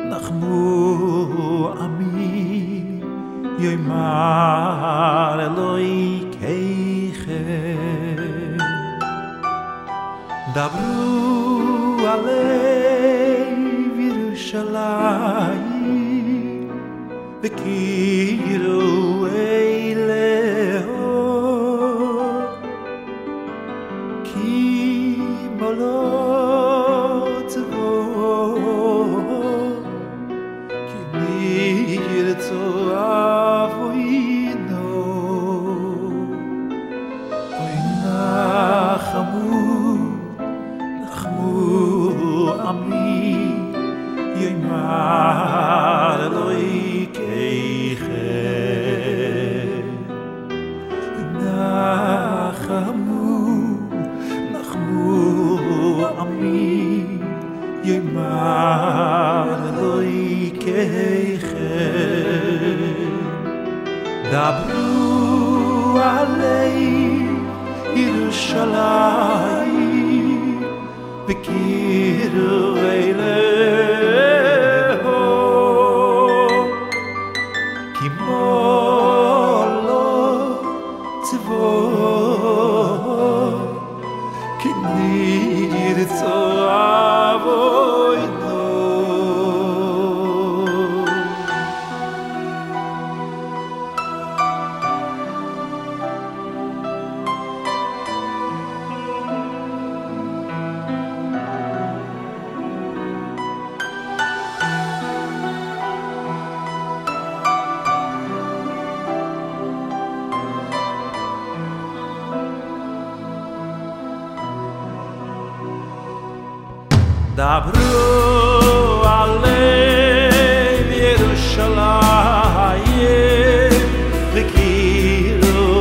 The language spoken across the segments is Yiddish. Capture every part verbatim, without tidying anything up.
נחמו עמי יאמר אלוהיכם דברו על לב ירושלים וקראו אליה כי מלוא צבאו כי נרצו אבוינו אוי נחמו נחמו עמי יאמר אלוהיכם נחמו נחמו עמי יאמר אלוהיכם דברו עלי ירושלים וקראו אליה כי מלוא צבאו כי נרצו אבוינו דברו על לב ירושלים וקראו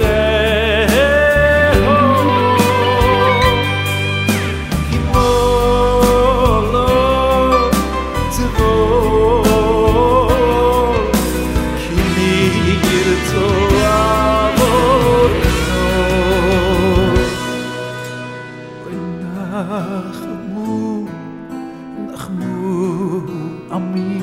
אליה כי מלוא צבאו כי נרצו אבוינו נחמו נחמו עמי